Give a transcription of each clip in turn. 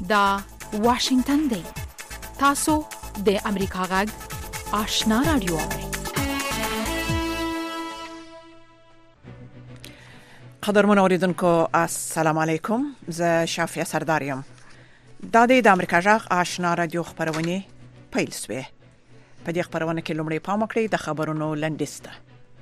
دا واشنگتن دی. تاسو د امریکا غږ آشنا رادیو اورئ. قدرمن اوریدونکو السلام علیکم. زه شافیه سردار یم. دا د امریکا غږ آشنا رادیو خبرونه پیل شوه. په دې خبرونه کې لومړی پام وکړئ د خبرونو لنډیسته.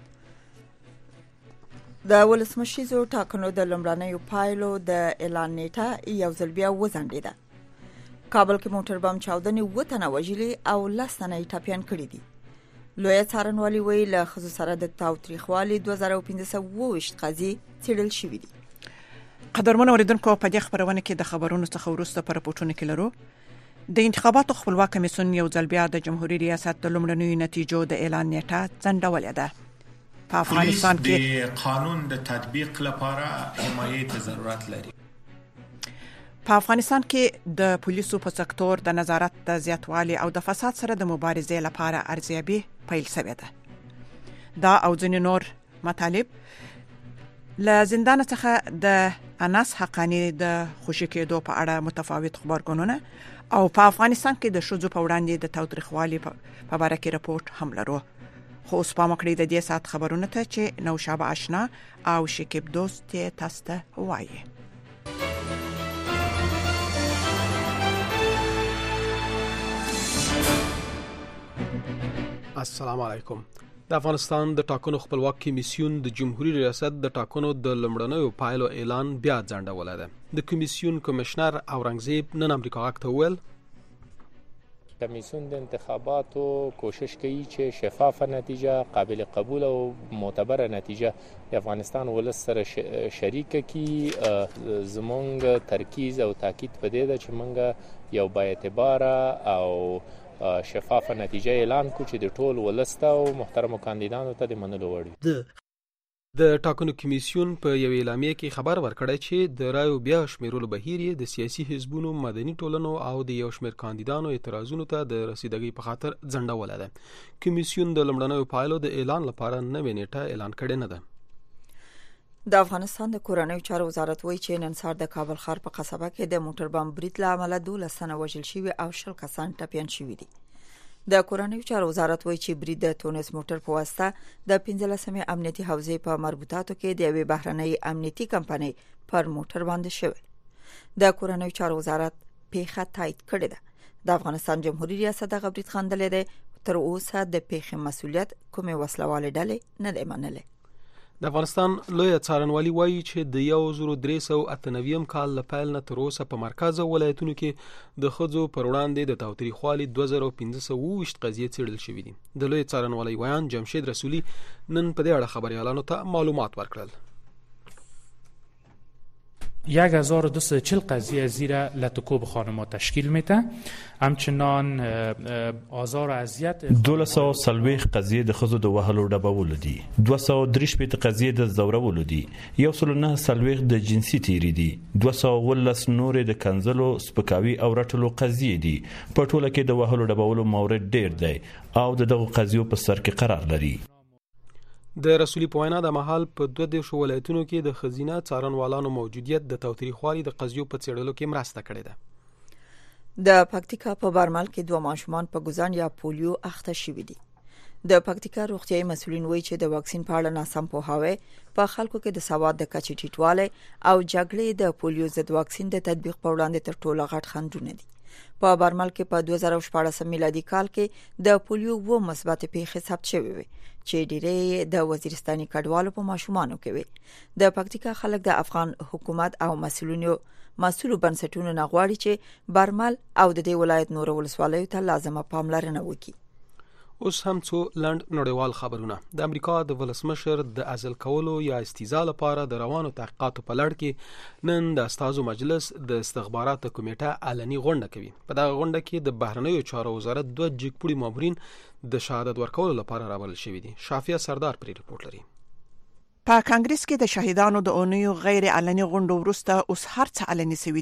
د ولسمشریزو ټاکنو د لومړنیو پایلو د اعلان نیټه یو ځل بیا وځنډېده. کابل کې موټر بم چاودنې 7 تنه وژلي او 10 تنه ټپیان کړي دي. لوی څارنوالي ویلي له ښځو سره د تاوتریخوالي 2520 قضیې څېړل شوې دي. قدرمن اوریدونکو په دې خبرونه کې د خبرونو څخه وروسته پر راپورټونه کې لرو. د انتخاباتو خپلواک کمیسیون یو ځل بیا د جمهوریت ریاست د لومړنیو نتیجو د اعلان نیټه ځنډولې ده. په افغانستان کې د قانون د تطبیق لپاره حمایت ته ضرورت لري. په افغانستان کې د پولیسو په سکتور د نظارت د زیاتوالي او د فساد سره د مبارزې لپاره ارزیابي پیل شوې ده. دا او ځینې نور مطالب له زندان څخه د انس حقانی د خوشی کېدو په اړه متفاوت خبرګونونه او په افغانستان کې د شذو په وړاندې د تاوتریخوالي په اړه کې راپورټ هم لرو. خو اوس پام وکړئ د دې سات خبرونه ته چې نوشابه آشنا او شکیب دوست تاسو ته وایي. السلام علیکم. د افغانستان د ټاکنو خپلواک کمیسیون د جمهوریت ریاست د ټاکنو د لومړنیو پایلو اعلان بیا ځنډولای دی. د کمیسیون کمشنر اورنګزیب نن امریکا غږ ته وویل کمیسیون د انتخاباتو کوشش کوي چې شفافه نتیجه، قابل قبول او معتبره نتیجه د افغانستان ولس سره شریک کړي. زمونږ ترکیز او تاکید په دې ده چې مونږ یو با اعتباره او شفافه نتیجه اعلان کو چې د ټول ولست او محترمو کاندیدانو ته د منلو وړ وي. د ټاکنو کمیسیون په یو اعلامیه کې خبر ورکړی چې د رایو بیا شمیرلو بهیر د سیاسي حزبونو، مدني ټولنو او د یو شمېر کاندیدانو اعتراضونو ته د رسیدګۍ په خاطر ځنډولای دی. کمیسیون د لومړنیو پایلو د اعلان لپاره نوې نیټه اعلان کړې نه ده. د افغانستان د کورنیو چارو وزارت وایي چې نن سهار د کابل ښار په قصبه کې د موټر بم برید له امله 12 تنه وژل شوي او 10 کسان ټپیان شوي دي. د کورنیو چارو وزارت وایي چې برید د تونس موټر په واسطه د 15مې امنیتي حوزې په مربوطاتو کې د یوې بهرنۍ امنیتي کمپنۍ پر موټر باندې شوی. د کورنیو چارو وزارت پیښه تایید کړې ده. د افغانستان جمهوریت ریاست د برید خندلې ده. تر اوسه د پیښې مسؤلیت کومې وسلوالې ډلې نه دی منلې. د افغانستان لوی څارنوالي وایي چې د 1398 کال له پیل نه تر اوسه په مرکز ولایتونو کې د ښځو پر وړاندې د تاوتریخوالي 2520 قضیې څېړل شوې دي. د لوی څارنوالي ویان جمشید رسولي نن په دې اړه خبريالانو ته معلومات ورکړل. 1240 قضیه زیر لتکوب خانم‌ها تشکیل میده. همچنان آزار و اذیت 1240 قضیه د خزو د وهلو ډبولو دي. 233 قضیه د زورولو دي. 109 د جنسي تیری دي. 213 نور د کنزلو، سپکاوي او رټلو قضیه دي. په ټوله کې د وهلو ډبولو مورد ډیر دی او دغه قضیو په سر کې قرار لري. د رسولي په وینا د محل په 22 ولایتونو کې د خزینه څارنوالانو موجودیت د تاوتریخوالي د قضیو په څېړلو کې مرسته کړې ده. د پکتیکا په بارمل کې 2 ماشومان په ګوزان یا پولیو اخته شوي دي. د پکتیکا روغتیايي مسؤلین وایي چې د واکسین په اړه ناسم پوهاوی په خلکو کې د سواد د کچې ټیټوالی او جګړې د پولیو ضد واکسین د تطبیق په وړاندې تر ټولو غټ خنډونه دي. په بارمل کې په 2014 میلادي کال کې د پولیو 2 مثبت پیښې ثبت شوې وي چې ډېرې د وزیرستاني کډوالو په ماشومانو کې وي. د پکتیکا خلک د افغان حکومت او مسؤلو بنسټونو نه غواړي چې بارمل او د دې ولایت نور ولسوالیو ته لازمه پاملرنه وکړي. اوس هم څو لنډ نړیوال خبرونه. د امریکا د ولسمشر د عزل کولو یا استیزا لپاره د روانو تحقیقاتو په لړ کې نن د استازو مجلس د استخباراتو کمیټه علني غونډه کوي. په دغه غونډه کې د بهرنیو چارو وزارت 2 جګپوړي مامورین د شهادت ورکولو لپاره راوړل شوي دي. شافیه سردار پرې ریپورت لري. په کانګرس کې د شهیدانو د اونیو غیر علني غونډو وروسته اوس هر څه علني شوي دي.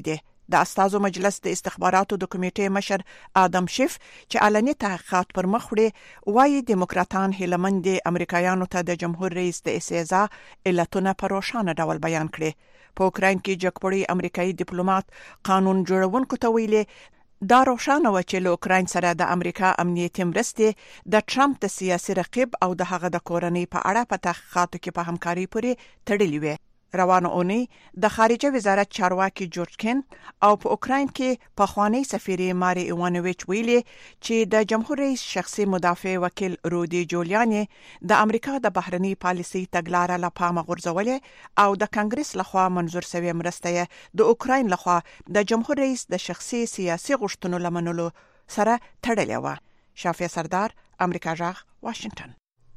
د استازو مجلس د استخباراتو د کمیټې مشر آدم شیف چې علني تحقیقات پر مخ وړي وايي دیموکراتان هیلمن دي امریکایانو ته د جمهور رئیس د استهزاء علتونه په روښانه ډول بیان کړي. په اوکراین کې جګپړی امریکایي ډیپلوماټ قانون جوړونکو ته ویلي دا روښانه و چې له اوکراین سره د امریکا امنیتي مرستې د ټرمپ د سیاسي رقیب او د هغه د کورنۍ په اړه په تحقیقاتو کې په همکاري پورې تړلې وي. روانه اونۍ د خارجه وزارت چارواکي جورج کین او په اوکراین کې پخوانی سفیر ماري ایوانوویچ ویلي چې د جمهور رئیس شخصي مدافع وکیل رودي جولیاني د امریکا د بهرنی پالیسي تګلارې لپاره غورځولې او د کانګرس لخوا منظور شوی مرسته د اوکراین لخوا د جمهور رئیس د شخصي سیاسي غوښتنو لمنلو سره تړلې و. شافعي سردار، امریکا جغ، واشنگټن.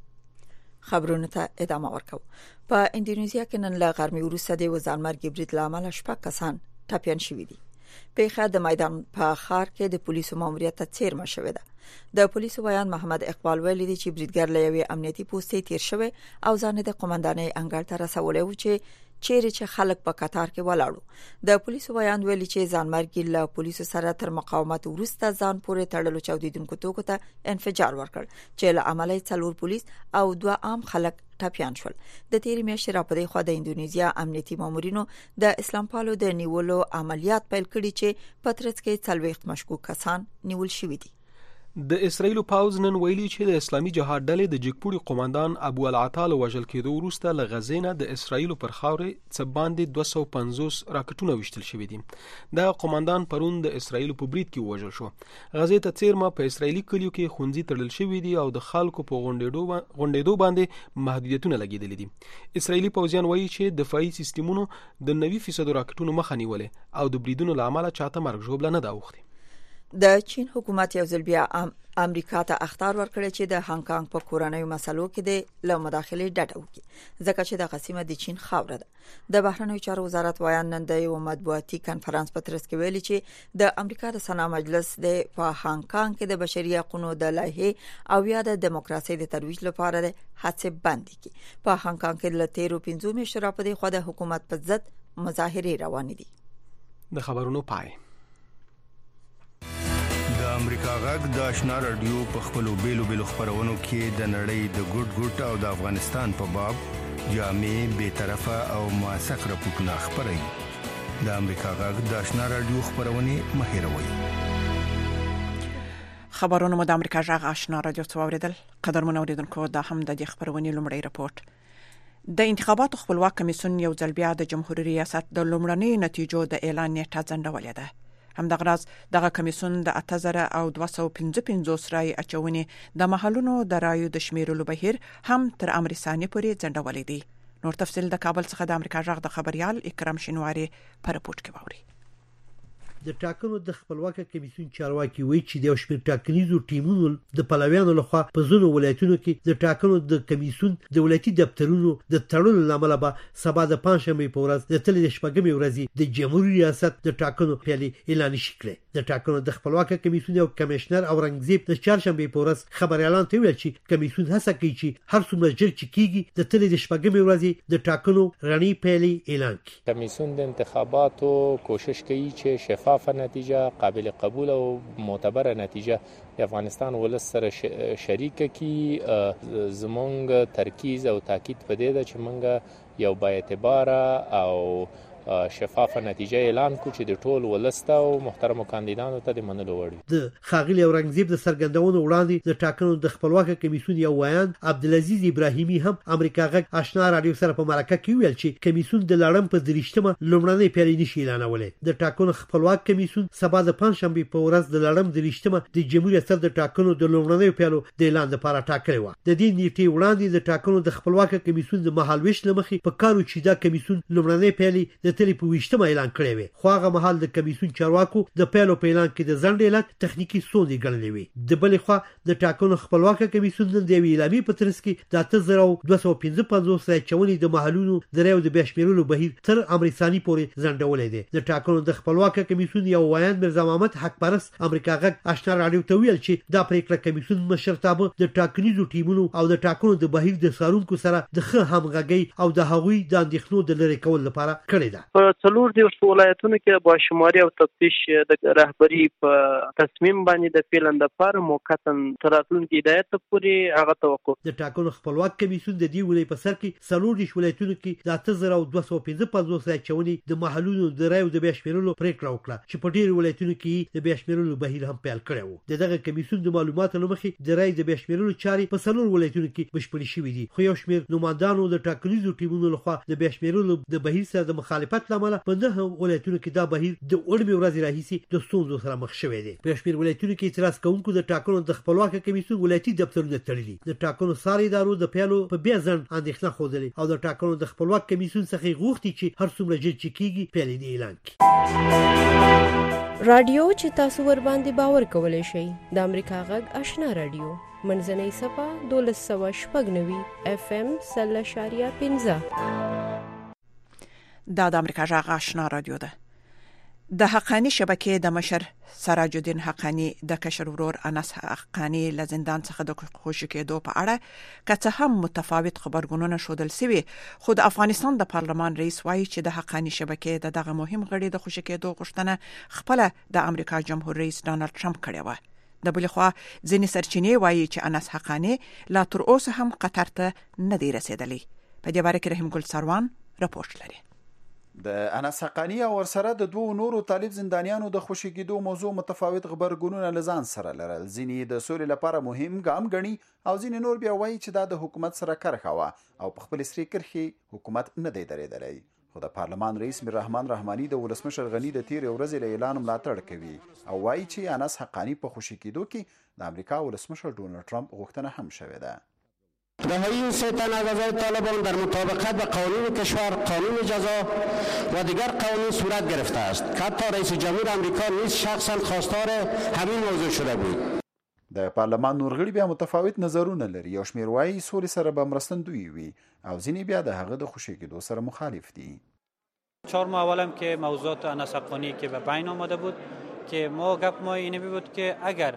خبرونه ته ادامه ورکو. په اندونیزیا کې نن له غرمې وروسته د وزارمرګ برید لامل شپږ کسان ټپيان شوي دي. پیښه د میدان په ښار کې د پولیسو ماموریت ته څیرمه شوې ده. د پولیسو بیان محمد اقبال ویلي دی چې بریدګر له یوې امنیتي پوستې تیر شوی او ځان د قومندانۍ انګړ ته رسولی و چې چیرې چې خلک په قطار کې ولاړو. د پولیسو بیان ویلي چې ځانمرګي له پولیسو سره تر مقاومت وروسته ځان پورې تړلو چاودیدونکو توکو ته انفجار ورکړ چې له عمله 4 پولیس او 2 عام خلک ټپيان شول. د تیرې میاشتې راپدې خو د اندونیزیا امنیتي مامورینو د اسلام پالو د نیولو عملیات پیل کړي چې په ترڅ کې 40 مشکوک کسان نیول شوي دي. د اسرایل پاوز نن ویلي چې د اسلامي جهاد ډلې د جګپوري قومندان ابو العطال وژل کېدو وروسته له غزې د اسرایل پر خاورې څه باندې 250 راکټونه وشتل شوي دي. د قومندان پرون د اسرایل په برید کې وژل شو. غزې ته څیرمه په اسرایلی کلیو کې خونځي تړل شوي دي او د خلکو په غونډېدو باندې محدودیتونه لګیدلې دي. اسرایلی پوځیان وایي چې دفاعي سیستمونو د 90% راکټونو مخه نیولې او د بریدونو لامل چاته مرګ ژوبله نه دا وختي. د چین حکومت یو ځل بیا امریکا ته اخطار ورکړی چې د هانګ کانګ په کورنیو مسلو کې د له مداخلې ډډه وکړي ځکه چې د قسمه د چین خاوره ده. د بهرنیو چارو وزارت ویان نن د یو مطبوعاتي کانفرنس په ترڅ کې ویلي چې د امریکا د سنا مجلس د په هانګ کانګ کې د بشري حقوقو د لایحې او یا د دیموکراسي د ترویج لپاره د هڅې بند کړي. په هانګ کانګ کې له 13 میاشتو راپدې خو د حکومت په ضد مظاهرې روانې دي. د خبرونو پای. د امریکا غږ د آشنا رادیو په خپلو بیلو خبرونو کې د نړۍ د ګډ او د افغانستان په باب جامع به طرفه او موثق راپورټونه خبري. د امریکا غږ د آشنا رادیو خبرونه مهیروي. خبرونه د امریکا غږ آشنا رادیو څوریدل. قدرمن اوریدونکو دا هم د خبرونه لومړی راپورټ. د انتخاباتو خپلواک کمیسیون یو ځل بیا د جمهوریت ریاست د لومړنۍ نتیجو د اعلان نیټه ځنډولې ده. همدغه راز دغه کمیسیون د 8255 رای اچونې د محلونو د رایو د شمیرلو بهیر هم تر امر ثاني پورې ځنډولې دي. نور تفصیل د کابل څخه د امریکا غږ د خبريال اکرام شینواری په رپورت کې ووري. د ټاکنو د خپلواک کمیسیون چارواکي وایي چې د شپږ ټاکنیزو ټیمونو د پلویانو لخوا په ځینو ولایتونو کې د ټاکنو د کمیسیون د ولایتي دفترونو د تړلو لامل به سبا د پنځشنبه په ورځ د تل د شپږمې ورځې د جمهوریت ریاست د ټاکنو پیلې اعلان شکړي. د ټاکنو د خپلواک کمیسیون یو کمشنر او رنگزیب د چهارشنبه په ورځ خبر اعلان ته ویل چې کمیسیون هڅه کوي چې هر څومره ژر چې کیږي د تل د شپږمې ورځې د ټاکنو رڼې پیلې اعلان کړي. کمیسیون د انتخاباتو کوشش کوي چې شفاف نتیجه قابل قبول او معتبر نتیجه د افغانستان ولس سره شریک کی. زمونږ ترکیز او تاکید په دې ده چې مونږ یو با اعتبار او شفافه نتیجه اعلان کو چې د ټول ولسته او محترم کاندیدانو ته د منلو وړ. د خاغلی اورنګزیب د سرګندونو وړاندې د ټاکنو د خپلواک کمیسیون یو ویان عبدالعزیز ابراهیمی هم امریکا غږ آشنا رادیو سره په مرکه کې ویل چې کمیسیون د لړم په دریشتمه لومړنۍ پیلې نشي اعلانولې. د ټاکنو خپلواک کمیسیون سبا د پنځشنبه په ورځ د لړم دریشتمه د جمهوریت ریاست د ټاکنو د لومړنۍ پیلو د اعلان لپاره ټاکلې و. د دې نیټې وړاندې د ټاکنو د خپلواک کمیسیون د مهالويش لمخې په کارو چې دا کمیسیون لومړنۍ پیلې د تلی په وشتمه اعلان کړی وي. خو هغه مهال د کمیسیون چارواکو د پیلو په اعلان کې د ځنډ علت تخنیکی ستونزې ګڼلې وي. د بلې خوا د ټاکنو خپلواک کمیسیون د اعلامي په ترڅ کې د 8255 سره چونې د محلونو د ریو د بشمیرلو بهیر تر امر ثاني پورې ځنډولې دي. د ټاکنو د خپلواک کمیسیون یو ویان مرزا محمد حق پرست امریکا غږ آشنا رادیو ته ویل چې دا پریکړه کمیسیون مشرتابه د ټاکنیزو ټیمونو او د ټاکنو د بهیر د سارونکو سره د ښه همغږي او د هغوی د اندېښنو د لری کول لپاره کړې ده. ده. په څلور دیوش ولایتونو کې با شماري او تفتیش د رهبری په تصمیم باندې د فعلن د پر موقتا تراتلونکو هدایت پورې هغه توقع. د ټاکنو خپلواک کمیسیون د دې ولایت په سر کې څلور دیوش ولایتونو کې د 8255 راچونی د محلونو د رایو د بیاشمیرلو پریکړه وکړه چې په ډیرو ولایتونو کې د بیاشمیرلو بهیر هم پیل کړی و. دغه کمیسیون د معلوماتو لمخې د رای د بیاشمیرلو چاري په څلور ولایتونو کې بشپړې شوې دي، خو یو شمېر نمائندانو د ټاکنیزو ټیمونو لخوا د بیاشمیرلو د بهیر سره د مخالفت لامل په 9 ولایتونو کې دا بهیر د اورمي ورځې راهیسي د ستونزو سره مخ شوی دی. په شمېر ولایتونو کې اعتراض کوونکو د ټاکنو د خپلواک کمیسیون ولایتي دفترونه تړلي. د ټاکنو ساري ادارو د پیلو په بیا ځن اندېښنه خوده او د ټاکنو د خپلواک کمیسیون څخه غوښتي چې هر څومره جلد کېږي پیل دې اعلان کړي. رادیو چې تاسو ور باندې باور کولای شئ د امریکا غږ آشنا رادیو منځنۍ صفه 1290 FM 0.15 دا د امریکا غږ آشنا رادیو ده. د حقانی شبکې د مشر سراج الدین حقانی د کشر ورور انس حقانی له زندان څخه د خوشی کېدو په اړه که څه هم متفاوت خبرګونونه شودل سوي، خو د افغانستان د پارلمان رئیس وایي چې د حقانی شبکې د دغه مهم غړي د خوشی کېدو غوښتنه خپل د امریکا جمهور رئیس ډانلډ ټرمپ کړې و. د بل خوا ځینې سرچینې وایي چې انس حقانی لا تر اوسه هم قطر ته نه دی رسیدلی. په دې باره کې رحیم ګل سروان راپورټ لري. د انس حقانی او ورسره د دوه نورو طالب زندانیانو د خوشی کېدو موضوع متفاوت خبرګونونه لزان سره لرل. ځینې د سولې لپاره مهم ګام ګڼي او ځینې نور بیا وایي چې دا د حکومت سره کرخه وه او په خپل سری کرخې حکومت نه دی درېدلی. خو د پارلمان رئیس میر رحمان رحماني د ولسمشر غنی د تیر ورځې له اعلان ملاتړ کوي او وایي چې انس حقانی په خوشی کېدو کې د امریکا ولسمشر ډونالد ټرمپ غوښتنه هم شوې ده. رهایی این سه تن از اعضای طالبان در مطابقت با قانون کشور، قانون جزا و دیگر قوانین صورت گرفته است که حتی رئیس جمهور آمریکا نیز شخصا خواستار همین موضوع شده بود. د پارلمان نور غړي بیا متفاوت نظرونه لري. یو شمېر وایي سولې سره به مرستندوی وي او ځینې بیا د هغه د خوشی کېدو سره مخالف دي. 4 ماه اولم که موضوعات انس حقانی که به بین آمده بود که گپ ما اینه بود که اگر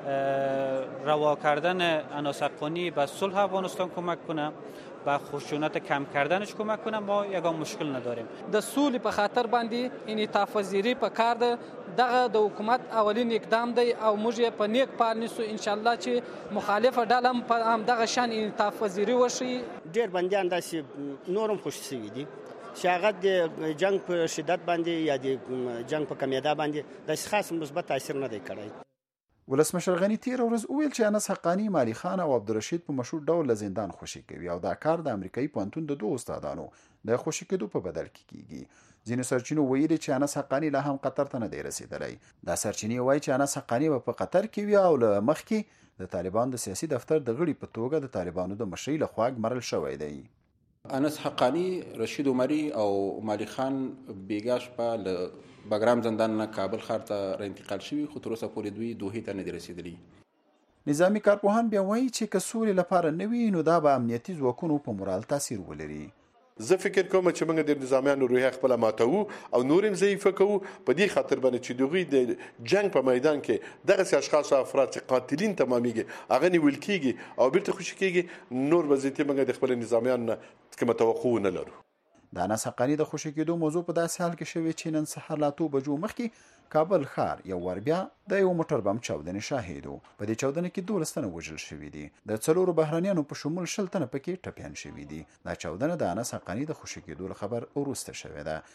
روا کردن انس حقانی به صلح افغانستان کمک کنه، به خشونت کم کردنش کمک کنه، ما یگان مشکل نداریم. د صلح په خاطر باندې انعطاف پذیری په کار ده. دغه د حکومت اولین اقدام دی او موږ په نیک پال نیسو ان شاء الله چې مخالفه ډله په هم دغه شان انعطاف پذیری وشي. ډیر بندیان داسې نورم خوش شوي دي چې هغه د جنگ په شدت باندې یا د جنگ په کمیدا باندې د خاص مثبت تاثیر نه دی کړی. ولسمشر غنی تیر ورځ وویل چې انس حقانی، مالی خان او عبدالرشید په مشهور ډول له زندان خوشی کوي او دا کار د امریکایي پوهنتون د دوه استادانو د خوشی کېدو په بدل کې کیږي. ځینې سرچینو ویلي چې انس حقانی لا هم قطر ته نه دی رسیدلی. دا سرچینې وایي چې انس حقانی په قطر کې وي او له مخکې د طالبان د سیاسي دفتر د غړي په توګه د طالبانو د مشرۍ لخوا ګمارل شوی دی. انس حقانی، رشید عمری او مالی خان بیګاش په بګرام زندان نه کابل ښار ته را انتقال شوي، خو تر اوسه پورې دوی دوحې ته نه دي رسیدلي. نظامي کارپوهان بیا وایي چې که سولې لپاره نه وي نو دا به امنیتي ځواکونو په مورال تاثیر ولري. زه فکر کوم چې موږ د نظامیانو روحیه خپل ماتو او نور هم ضعیف کوو په دې خاطر باندې چې دوی د جنگ په میدان کې دغه اشخاص او افراد چې قاتلین تمامېږي هغه نیول کېږي او بیرته خوشي کېږي، نور وضعیت موږ د خپل نظامیانو نه کومه توقع نه لرو. د انس حقانی د خوشی کېدو موضوع په داسې حال کې شوی چې نن سهار لا 2 بجو مخکې کابل ښار یو ور بیا د یو موټر بم چاودنې شاهد و. په دې چاودنه کې 12 تنه وژل شوي دي. د 4 بهرانیانو په شمول 10 تنه پکې ټپیان شوي دي. دا چاودنه د انس حقانی د خوشی کېدو له خبر وروسته شوې ده.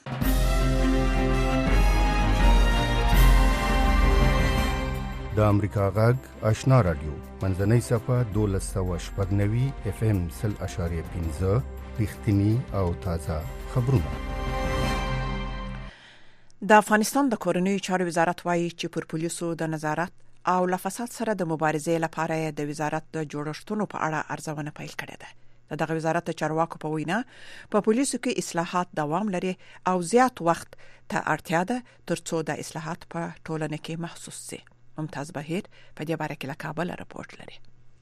د امریکا غږ آشنا رادیو منځنۍ صفه 1290 FM 0.15 رښتینی او تازه خبرونه. د افغانستان د کورنیو چارو وزارت وایي چې پر پولیسو د نظارت او له فساد سره د مبارزې لپاره د وزارت د جوړښتونو په اړه ارزونه پیل کړې ده. دغه وزارت د چارواکو په وینا په پولیسو کې اصلاحات دوام لري او زیات وخت ته اړتیا ده ترڅو د اصلاحات په ټولنه کې محسوس شي. ممتاز بهیر په دې باره کې له کابل راپورټ لري.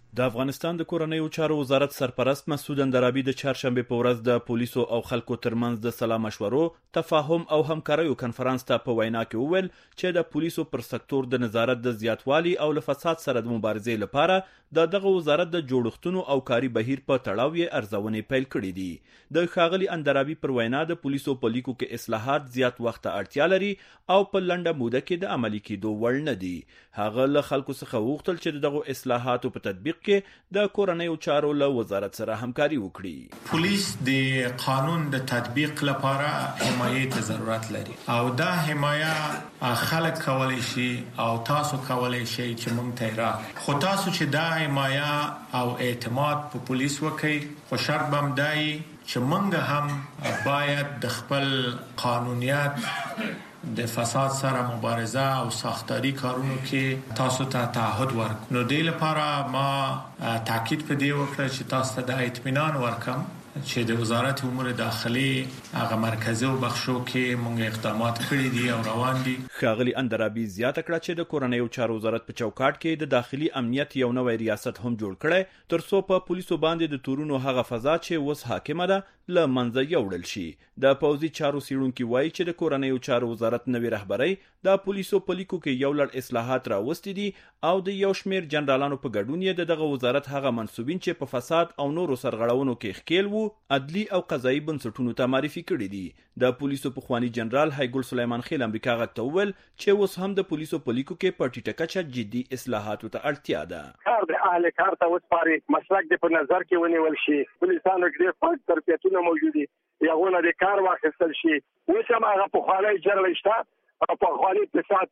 د افغانستان د کورنیو چارو وزارت سرپرست مسعود اندرابي د چهارشنبه په ورځ د پولیسو او خلکو ترمنځ د سلا مشورو، تفاهم او همکاریو کنفرانس ته په وینا کې وویل چې د پولیسو پر سکتور د نظارت د زیاتوالي او له فساد سره د مبارزې لپاره دغه وزارت د جوړښتونو او کاري بهیر په تړاو یې ارزونې پیل کړې دي. د ښاغلي اندرابي پر وینا د پولیسو په لیکو کې اصلاحات زیات وخت ته اړتیا لري او په لنډه موده کې د عملي کېدو وړ نه دي. هغه له خلکو څخه وغوښتل چې دغه اصلاحاتو په تطبیق کې د کورنیو چارو له وزارت سره همکاري وکړي. پولیس د قانون د تطبیق لپاره حمایت ضرورت لري او دا حمایه خلک کولی شي او تاسو کولی شئ چې موږ ته راکړئ. خو تاسو چې دا حمایه او اعتماد په پولیس وکړئ، خو شرط به همدا وي چې موږ هم باید د خپل قانونیت د فساد سره مبارزه او ساختاری کارونو کې تاسو ته تعهد ورکړو. نو دې لپاره ما تاکید په دې وکړ چې تاسو ته د اطمینان ورکم چې د وزارت امور داخلي هغه مرکزي او بخشو کې موږ اقدامات کړی دي او روان دي. ښاغلي اندرابي زیاته کړه چې د کورنیو چارو وزارت په چوکاټ کې د داخلي امنیت یو نوی ریاست هم جوړ کړي ترڅو په پولیسو باندې د تورونو هغه فضا چې اوس حاکمه ده له منځه یوړل شي. د پوځي چارو څیړونکي وایي چې د کورنیو چارو وزارت نوې رهبرۍ د پولیسو په لیکو کې یو لړ اصلاحات راوستي دي او د یو شمېر جنرالانو په ګډون یې دغه وزارت هغه منصوبین چې په فساد او نورو سرغړونو کې ښکیل وو عدلي او قضایي بنسټونو ته معرفي کړي دي. د پولیسو پخوانی جنرال هایګل سلیمان خیل امریکا غږ ته وویل چې اوس هم د پولیسو په لیکو کې په ټیټه کچه جدي اصلاحاتو ته اړتیا ده. کار د اهل کار ته وسپاري، مسلک د په نظر کې ونیول شي، پولیسانو کې ډېر پاک تربیتونه موجود دي، یغونه د کار واخیستل شي. اوس هم هغه پخوانی جرل شته او پخوانی فساد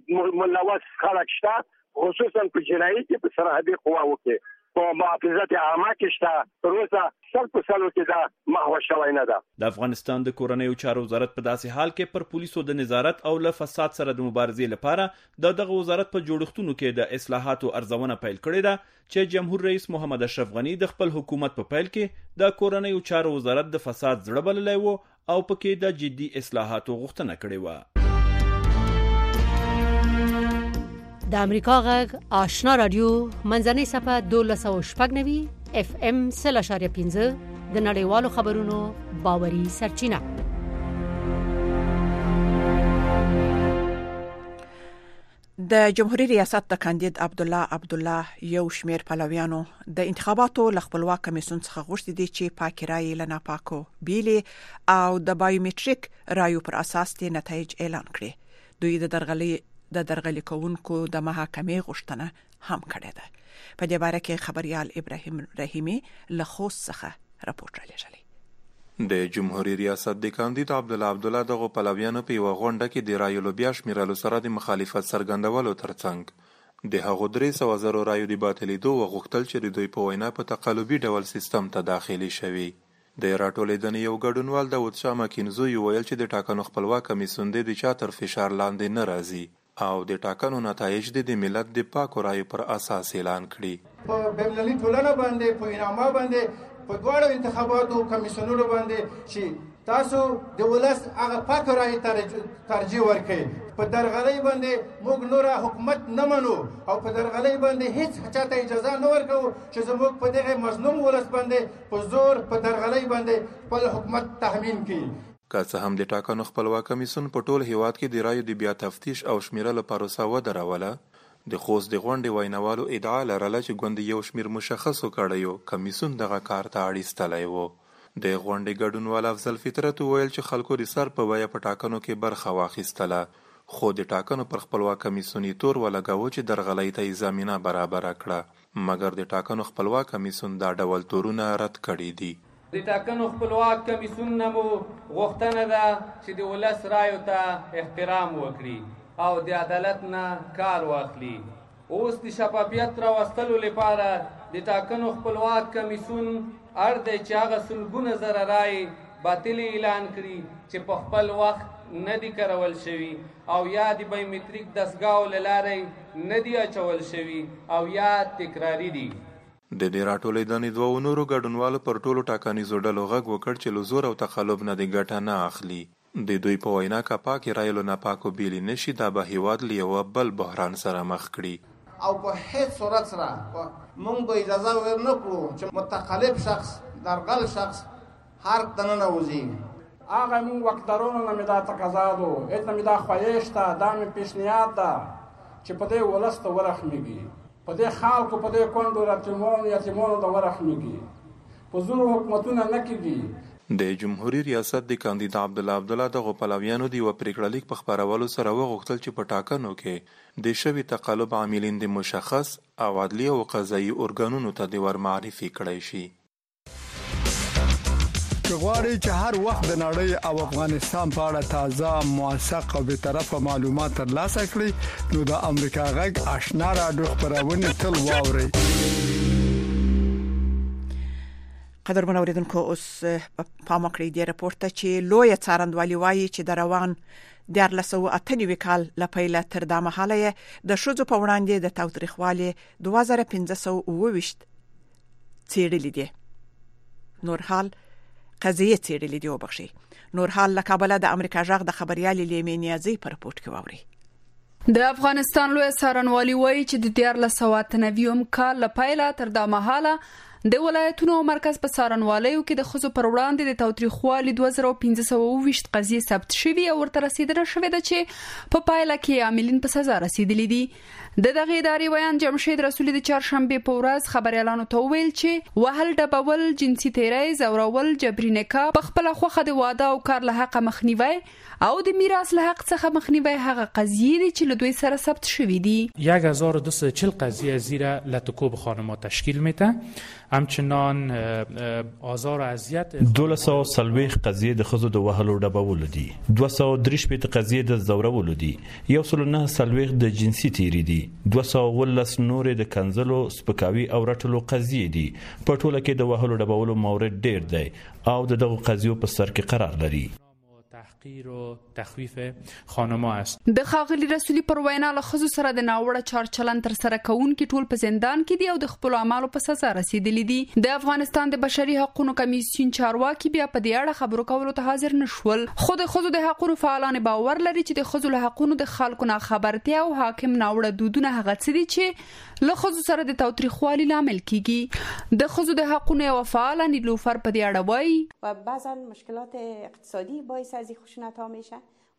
ملوث خلک شته، خصوصا په جنایي کې په سرحدي قواو کې په محافظت عامه کې شته. تر اوسه سل په سلو کې دا محو شوی نه ده. د افغانستان د کورنیو چارو وزارت په داسې حال کې پر پولیسو د نظارت او له فساد سره د مبارزې لپاره دغه وزارت په جوړښتونو کې د اصلاحاتو ارزونه پیل کړې ده چې جمهور رئیس محمد اشرف غنی د خپل حکومت په پیل کې د کورنیو چارو وزارت د فساد زړه بللی و او پکې د جدي اصلاحاتو غوښتنه کړې و. د امریکا غږ آشنا رادیو منځنۍ صفحه 1290 اف ام 0.5 د نړیوالو خبرونو باوري سرچینه. د جمهوریت ریاست د کاندید عبدالله یو شمیر پلویانو د انتخاباتو ل خپلواک کمیسیون څخه غوښتي دي چې پاکي رای له ناپاکو بیلي او د بایومټریک رایو پر اساس د نتایج اعلان کړي. دوی د درغلي کوونکو د محاکمې غوښتنه هم کړې ده. په دې باره کې خبريال ابراهیم رحیمی له خوست څخه راپورټ رالیږلی. د جمهوریت ریاست د کاندید عبدالله دغه پلویانو په یو غونډه کې د رایو لوبیا شمیرلو سره د مخالفت څرګندولو ترڅنګ د هغو 300,000 رایو د باطلېدو وغوښتل چې د دوی په وینا په تقلبي ډول سیستم ته داخلي شوي. د راټولېدنې یو ګډونوال داود شاه مکینزوی ویل چې د ټاکنو خپلواک کمیسیون د چا تر فشار لاندې نه راځي او د ټاکنو نتایج د ملت د پاکو رایو پر اساس اعلان کړي. په بینالمللي ټولنه باندې په انعامه باندې په دواړو انتخاباتو کمیسیونونو باندې چې تاسو د ولس هغه پاکو رایو ترجیح ورکړي. په درغلۍ باندې موږ نور حکومت نه منو او په درغلۍ باندې هیڅ چاته اجازه نه ورکوو چې زموږ په دغه مظلوم ولس باندې په زور په درغلۍ باندې خپل حکومت تحمیل کړي. که څه هم د ټاکنو خپلواک کمیسیون په ټول هیواد کې د رایو د بیا تفتیش او شمیرلو پروسه ودروله، د خوست د غونډې ویناوالو ادعا لرله چې ګوند یو شمیر مشخصو کړیو کمیسیون دغه کار ته اړیستلی و. د غونډې ګډونوال افضل فطرت وویل چې خلکو د سر په بیه په ټاکنو کې برخه واخیستله، خو د ټاکنو پر خپلواک کمیسیون یې تور ولګاوه چې درغلۍ ته یې زمینه برابره کړه، مګر د ټاکنو خپلواک کمیسیون دا ډول تورونه رد کړي دي. د ټاکنو خپلواک کمیسیون نه مو غوښتنه ده چې د ولس رایو ته احترام وکړي او د عدالت نه کار واخلي. اوس د شفافیت راوستلو لپاره د ټاکنو خپلواک کمیسیون اړ دی چې هغه سلګونه زره رایې باطلې اعلان کړي چې په خپل وخت نه دي کارول شوي او یا د بایومټریک دستګاو له لارې نه دي اچول شوي او یا تکراري دي. د دې راټولېدنې دوو نورو ګډونوالو پر ټولو ټاکنیزو ډلو غږ وکړ چې له زور او تخلف نه د ګټه نه اخلي. د دوی په وینا که پاکې رایو له ناپاکو بیلې نشي دا به هیواد له یوه بل بحران سره مخ کړي. او په هیڅ صورت سره موږ به اجازه ورنکړو چې متخلف شخص درغل شخص حرب ته ننوځي. هغه موږ وکترونو نه مې دا تقاضا ده، هېڅ نه مې دا خواهش ده، دا مې پیشنهاد ده چې په دې ولس ته ورحمېږي، په دې خلکو په دې کونډو یتیمانو ته ورحمېږي، په زورو حکومتونه نه کېږي. د جمهوریت ریاست د کاندید عبدالله دغه پلویانو د یو پریکړه لیک په خبرولو سره وغوښتل چې په ټاکنو کې د شوي تقلب عاملین د مشخص او عدلي او قضایي ارګانونو ته د ورمعرفي کړی شي. غواړئ چې هر وخت د نړۍ او افغانستان په اړه تازه، موثق او بی‌طرفه معلومات ترلاسه کړئ نو د امریکا غږ آشنا رادیو خبرونه تل واورئ. قدرمن اوریدونکو اوس پام وکړئ د راپور ته چې لوی څارندوالي وایي چې د روان 1998 کال لپاره تر دا مهاله د شوزو په وړاندې د تاوتریخوالي 2528 څېړلې دي. نورحال قضیه څېړلې دي وبخښي. نورحال له کابل د امریکا غږ د خبريالي لیمې نیازي پر رپورټ کې واوري. د افغانستان لوی څارنوالي وایي چې د 1999 کال لپاره تر دا مهاله د ولایتونو او مرکز په څارنوالیو کې د ښځو پر وړاندې د تاوتریخوالي 2528 قضیې ثبت شوي او ورته رسیدنه شوې ده چې په پایله کې عاملین په سزا رسیدلي دي. د دغه ادارې ویان جمشید رسولي د چهارشنبه په ورځ خبريالانو ته ویل چې وهل ډبول، جنسي تیری، زورول، جبري نکاح، په خپل خوخه د واده او کار له حق مخنیوي او د میراث له حق څخه مخنیوي هغه قضیې دي چې له دوی سره ثبت شوي دي. 1240 قضیه زیر لتکوب خانم‌ها تشکیل میده. همچنان آزار و اذیت 240 قضیه د خزو د وهلو ډبولو دي، 233 قضیه د زورولو دي، 109 د جنسي تیری دي، 210 نور د کنزلو، سپکاوي او رټلو قضیه دي. په ټوله کې د وهلو ډبولو مورد ډیر دی او دغه قضیو په سر کې قرار لري. تحقیر و تخویف خانم‌ها است. د خاغلی رسولي پر وینا له خزو سره د ناوړه چارچلن تر سره کوونکي ټول په زندان کې دي او د خپل اعمالو په سزا رسیدلي دي. د افغانستان د بشري حقوقو کمیسیون چارواکي بیا په دې اړه خبرو کولو ته حاضر نشول. خو د خزو د حقوقو فعالان باور لري چې د خزو له حقوقو د خلکو نه خبرتیا او حاکم ناوړه دودونه هغه څه دي چې له خزو سره د تاوتریخوالي لامل کیږي. د خزو د حقوقو یو فعال نیلوفر په دې اړه وایي و بعضا مشکلات اقتصادی باعث از خشونت ها میشه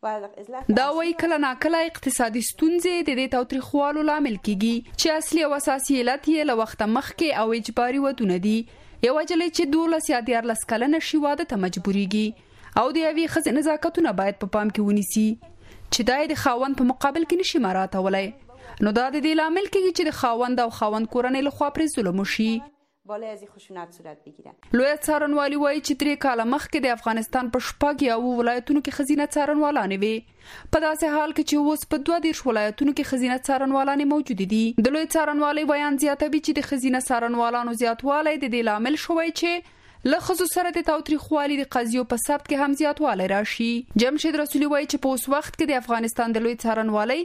دا وایي کله ناکله اقتصادي ستونزې د دې تاوتریخوالو لامل کیږي چې اصلي او اساسي علت یې له وخت مخکې او اجباري ودونه دي. یو اجلې چې 12 یا 14 کلنه شي واده ته مجبوريږي او د یوې ښځې نزاکتونه باید په پام کې ونیسي چې دا د خاوند په مقابل کې نشي مراعاتولای. نو دا د دې لامل کېږي چې د خاوند او خاوند کورنۍ له خوا پرې ظلم وشي. بالای از خشونت صورت بگیره. لوی څارنوالي وایي چې 3 کاله مخکې د افغانستان په شپږ یا ولایتونو کې خزینه څارنوالانې وي. په داسې حال کې چې اوس په 22 ولایتونو کې خزینه څارنوالانې موجود دي. د لوی څارنوالي بیان زیاتوي چې د خزینه څارنوالانو زیاتوالی د دې لامل شوی چې له خزو سره د تاوتریخوالي د قضیو په ثبت کې هم زیاتوالی راشي. جمشید رسولي وایي چې په اوس وخت کې د افغانستان د لوی څارنوالي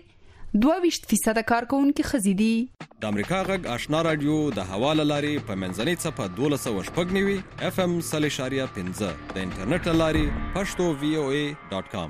22% کارکونکو خزي دي. د امریکا غږ آشنا رادیو د حواله لاري په منځنۍ صفه 1290 FM 3.15 د انټرنیټ لاري pashto.voa.com.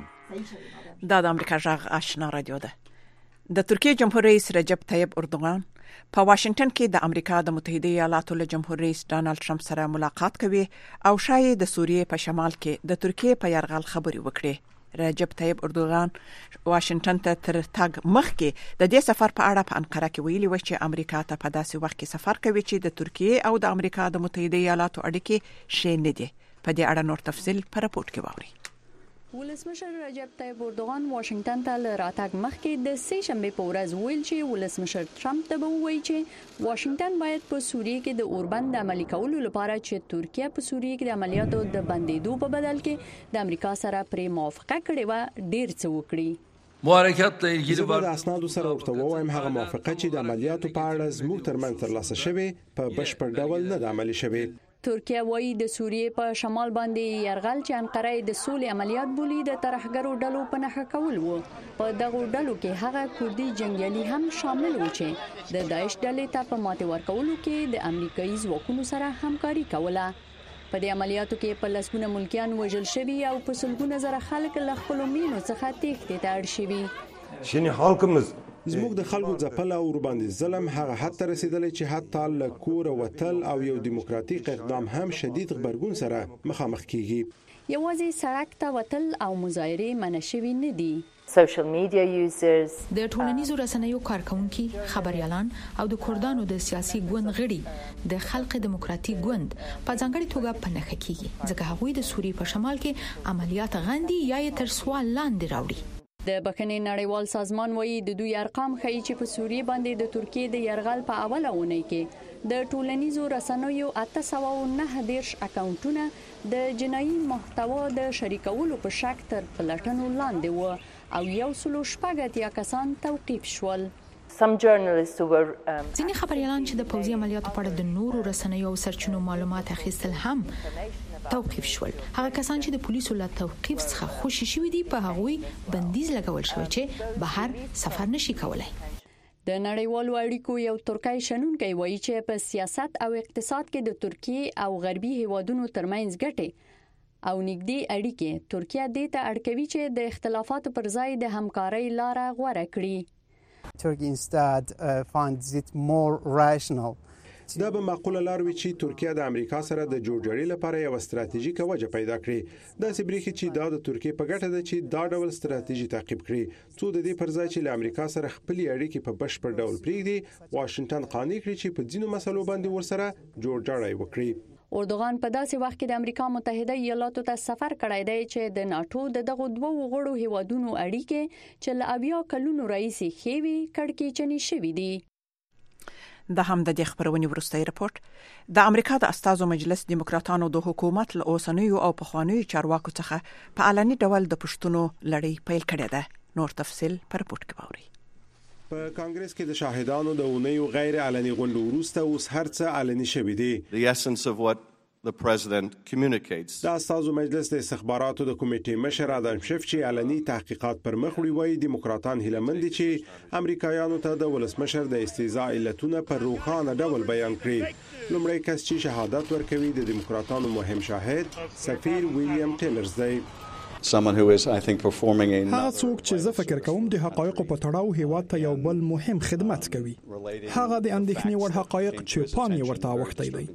دا د امریکا غږ آشنا رادیو ده. د ترکیه جمهور رئیس رجب طیب اردوغان په واشنگټن کې د امریکا د متحده ایالاتو له جمهور رئیس ډانلډ ټرمپ سره ملاقات کوي او شایي د سوریې په شمال کې د ترکیه په یرغل خبري وکړي. رجب طیب اردوغان واشنگټن ته تر تګ مخکې د دې سفر په اړه په انقره کې ویلي و چې امریکا ته په داسې وخت کې سفر کوي چې د ترکیه او د امریکا د متحده ایالاتو اړیکې ښې نه دي. په دې اړه نور تفصیل په رپورټ کې واورئ. ولسمشر رجب طیب اردوغان واشنگټن ته راتګ مخکې د سه شنبه په ورځ ویل چې ولسمشر ټرمپ ته وایي چې واشنگټن باید په سوریه کې د اوربند عملي کولو لپاره چې ترکیه په سوریه کې د عملیاتو د بندیدو په بدل کې د امریکا سره پرې موافقه کړې و ډیر څه وکړي. محرکات الګری د اسنادو سره ورته وایم هغه موافقه چې د عملیاتو په اړه زموږ ترمنځ ترلاسه شوه په بشپړ ډول نه د عملي شوه. ترکیه وایي د سوریې په شمال باندې یرغل چې انقره د سولې عملیات بولي د ترهګرو ډلو په نښه کول وو. په دغه ډلو کې هغه کوردي جنگیالي هم شامل و چې د داعش ډلې ته په ماته ورکولو کې د امریکایي ځواکونو سره همکاري کوله. په دې عملیاتو کې په لسګونه ملکیان وژل شوي او په سلګونه زره خلک له خپل مینو څخه تېښتې ته اړ شوي. Şimdi halkımız زموږ د خلکو ځپل او ورباندې ظلم هغه حد ته رسیدلی چې حتی له کوره وتل او یو دیموکراتیک اقدام هم شدید غبرګون سره مخامخ کیږي. یوازې سړک ته وتل او مظاهرې منع شوي نه دي. social media users د ټولنیزو رسنیو کارکونکي، خبريالان او د کردانو د سیاسي ګوند غړي د خلق دیموکراتیک ګوند په ځانګړي توګه په نښه کیږي ځکه هغوی د سوریې په شمال کې عملیات غندي یا یې تر سوال لاندې راوړي. د بخښنې نړیوال سازمان وایي د دوی ارقام ښیي چې په سوریې باندې د ترکیې د یرغل په اوله اونۍ کې د ټولنیزو رسنیو 819 اکاونټونه د جنایي محتوا د شریکولو په شک تر پلټنو لاندې و او 180 کسان توقیف شول. ځینې خبريالان چې د پوځي عملیاتو په اړه د نورو رسنیو او سرچینو معلومات اخیستل هم توقیف شول. هغه کسان چې د پولیسو له توقیف څخه خوشي شوي دي په هغوی بندیز لګول شوی چې بهر سفر نشي کولای. د نړیوالو اړیکو یو ترکای شنونکی وایي چې په سیاست او اقتصاد کې د ترکیې او غربي هیوادونو ترمنځ ګټې او نږدې اړیکې ترکیه دې ته اړ کوي چې د اختلافاتو پر ځای د همکارۍ لاره غوره کړي. Turkey instead finds it more rational. دا به معقوله لار وي چې ترکیه د امریکا سره د جوړجاړي لپاره یو ستراتیژیکه وجه پیدا کړي. دا سبريخي چې دا د ترکیه په ګټه ده چې دا ډول ستراتیژي تعقیب کړي څو د دې پر ځای چې له امریکا سره خپل اړیکې په بشپړ ډول پریږدي واشنگټن قانع کړي چې په ځینو مسلو باندې ورسره جوړجاړی وکړي. اردوغان په داسې وخت کې د امریکا متحده ایالاتو ته سفر کړی دی چې د ناتو د دغه دوه غړو هیوادونو اړیکې چې له 80 کلونو راهیسې ښې وي کړکېچنې شوې دي. د هم د دې خبرونې وروستۍ رپورت د امریکا د استازو مجلس دیموکراتانو د حکومت له اوسنیو او پخوانیو چارواکو څخه په علني ډول د پښتنو لړۍ پیل کړې ده. نور تفصیل پر رپورت کې باوري. په کانګرس کې د شاهدانو د اونیو غیر علني غونډو وروسته اوس هرڅه علني شوي دي. The essence of what the president communicates. د استازو مجلس د استخباراتو د کمیټې مشر ادم شیف چې علني تحقیقات پر مخ وړي وایي دیموکراتان هیلمند دي چې امریکایانو ته د ولسمشر د استهزاء علتونه پر روښانه ډول بیان کړي. لومړی کس چې شهادت ورکوي د دیموکراتانو مهم شاهد سفیر ویلیام ټیلرز دی. Someone who is, I think, performing a هغه څوک چې زه فکر کوم د حقایقو په تړاو هیواد ته یو بل مهم خدمت کوي. هغه د اندېښنې وړ حقایق چې پام یې ورته اوښتی دی.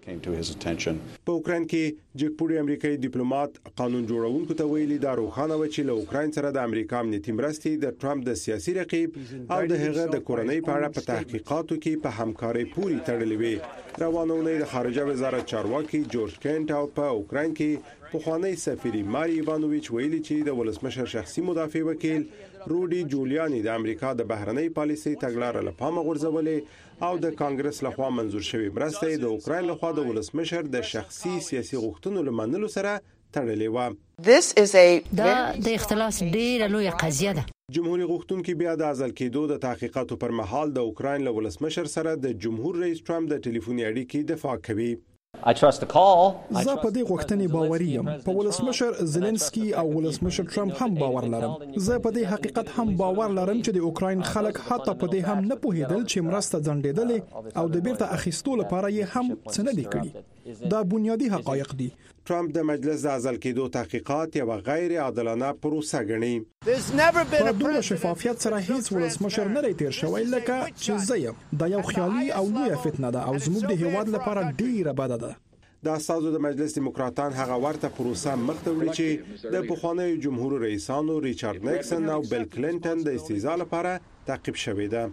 په اوکراین کې جګپوړي امریکایي ډیپلوماټ قانون جوړونکو ته ویلي دا روښانه و چې له اوکراین سره د امریکا امنیتي مرستې د ټرمپ د سیاسي رقیب او د هغه د کورنۍ په اړه په تحقیقاتو کې په همکارۍ پوري تړلې وي. روانه اونۍ د خارجه وزارت چارواکي جورج کینټ او په اوکراین کې پخوانی سفیر ماری ایوانوویچ ویلي چې د ولسمشر شخصي مدافع وکیل روډي جولیانی د امریکا د بهرنۍ پالیسۍ تګلارې له پامه غورځولې او د کانګرس لخوا منزور شوی مرستې د اوکراین لخوا د ولسمشر د شخصي سیاسي غوښتنو لمنلو سره تړلې و. دا د اختلاس ډیره لویه قضیه ده. جمهوریت غوښتونکو بیا د ازل کېدو د تحقیقاتو پر مهال د اوکراین له ولسمشر سره د جمهور رئیس ټرمپ د ټلیفوني اړیکې دفاع کوي. زه په دې غوښتنې باوري یم. په ولسمشر زيلنسکي او ولسمشر ټرمپ هم باور لرم. زه په دې حقیقت هم باور لرم چې د اوکراین خلک حتی په دې هم نه پوهیدل چې مرسته ځنډېدلې او د بیرته اخیستو لپاره یې هم څه نه دي کړي. دا بنیادی حقایق دي. ټرمپ د مجلس د ازل کېدو تحقیقات یو غیر عادلانه پروسه ګڼي. په دومره شفافیت سره هیڅ ولسمشر نه تیر شوی لکه چې زه یم. دا یو خیالي او لویه فتنه ده او زموږ د هیواد لپاره ډیره بده ده. د استازو د مجلس دیموکراتان هغه ورته پروسه مخته وړي چې د پخوانیو جمهور رئیسانو ریچارډ نیکسن او بیل کلینټن د استهزاء لپاره تعقیب شوی ده.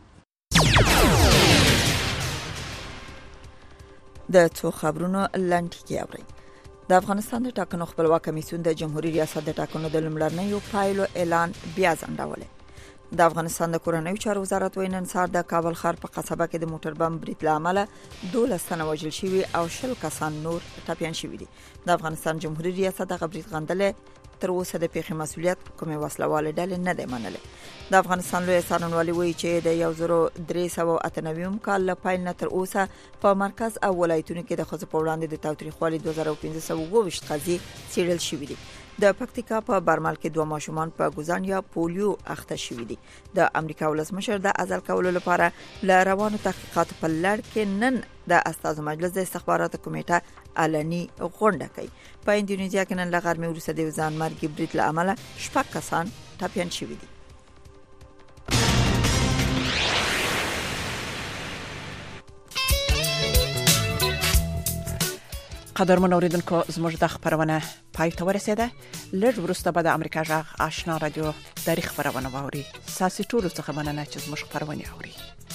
د څو خبرونو لنډکی اوري. د افغانستان د ټاکنو خپلواک کمیسیون د جمهوریت ریاست د ټاکنو د لومړنیو پایلو اعلان بیا ځنډول. د افغانستان د کورنیو چارو وزارت ویل نن سهار د کابل ښار په قصبه کې د موټر بم برید له امله 12 تنه وژل شوي او 10 کسان نور ټپيان شوي دي. د افغانستان جمهوریت ریاست د برید غندلې تر اوسه د پیښې مسؤلیت کومه وسلواله ډلې نه دی منلې. د افغانستان لوی څارنوالي وایي چې د 1398 کال له پیل نه تر اوسه په مرکز او ولایتونو کې د خځو په وړاندې د تاوتریخوالي 2522 قضیې څېړل شوې دي. د پکتیکا په برمل کې 2 ماشومان په ګوزان یا پولیو اخته شوي دي. د امریکا ولسمشر د ازل کولو لپاره ل روانو تحقیقاتو په لړ کې نن د استازو مجلس د استخباراتو کمیټه علني غونډه کوي. په اندونیزیا کې نن له غرمې وروسته د ځان مرګ برید له امله 6 کسان ټپيان شوي دي. قدرمن اوریدونکو زموږ د خبرونه پای ته ورسیده. لږ وروسته به د امریکا غږ آشنا رادیو تاریخ خبرونه واوري. ساسي ټولو څخه مننه چې زموږ خبرونه اوري.